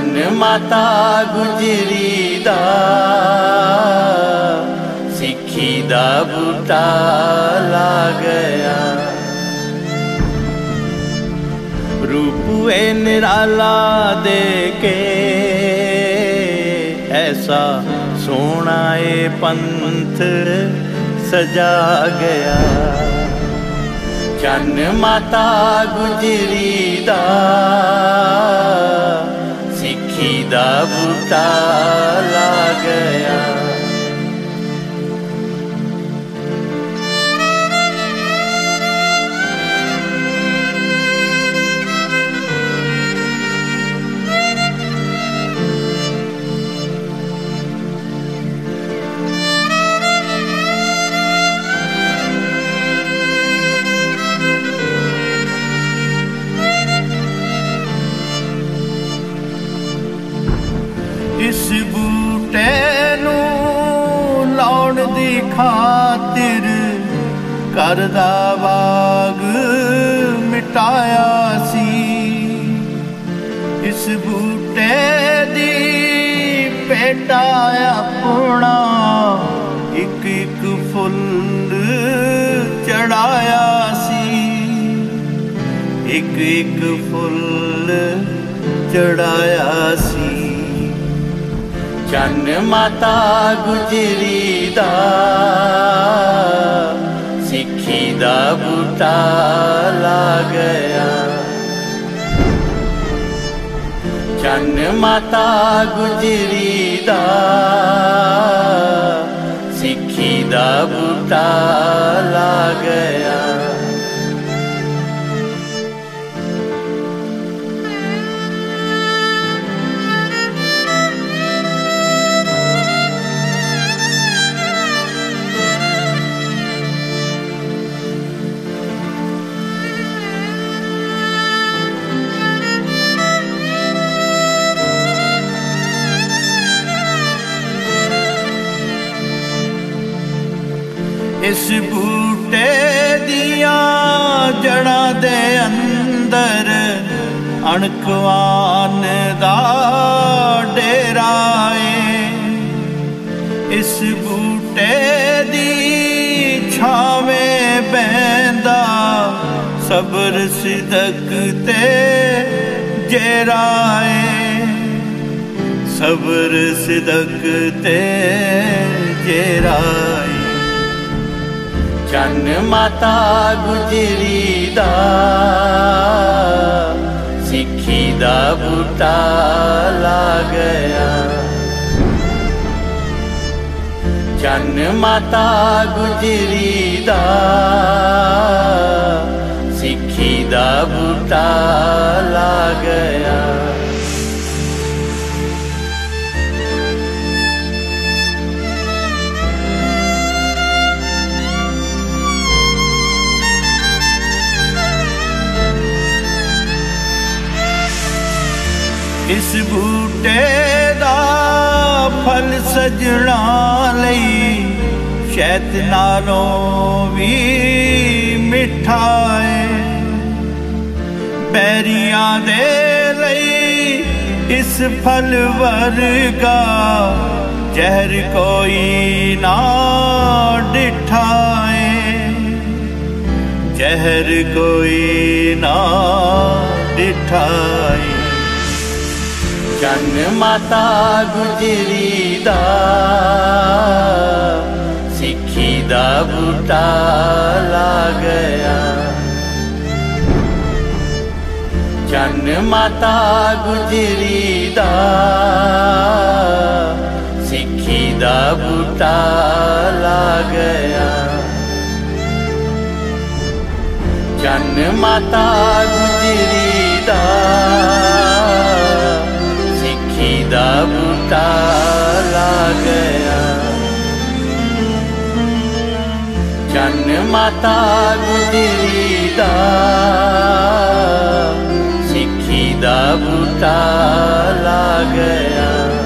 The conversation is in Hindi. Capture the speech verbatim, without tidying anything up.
चन्न माता गुजरी दा सिक्खी दा बूटा ला गया। रूप ए निराला दे के ऐसा सोना ए पंथ सजा गया। चन्न माता गुजरी दा सिक्खी दा बूटा ला गया। इस बूटे नू लाउण दी खातिर घर दा बाग मिटाया सी। इस बूटे दी पेटा अपना एक एक फुल चढ़ाया सी। एक एक फुल चढ़ाया सी। चन्न माता गुजरी दा सिक्खी दा बूटा ला गया। चन्न माता गुजरी दा सिक्खी दा बूटा ला गया। इस बूटे दिया जड़ा दे अंदर अणखवान दा डेरा है। इस बूटे दी छावें बैंदा सब्र सिदक ते जेरा है। सब्र सिदक ते जेरा है। चन्न माता गुजरी दा सिक्खी दा बूटा ला गया। चन्न माता गुजरी दा सिक्खी दा बूटा ला गया। इस बूटे दा फल सजना लई शैत नालों भी मिठा है। बैरियां दे लई इस फल वर्गा जहर कोई ना डिठा है। जहर कोई ना डिठा है। चन्न माता गुजरी दा सिक्खी दा बूटा ला गया। चन्न माता गुजरी दा सिक्खी दा बूटा ला गया। चन्न माता गुजरी दा दा बूटा ला गया। चन्न माता गुजरी दा सिक्खी दा बूटा ला गया।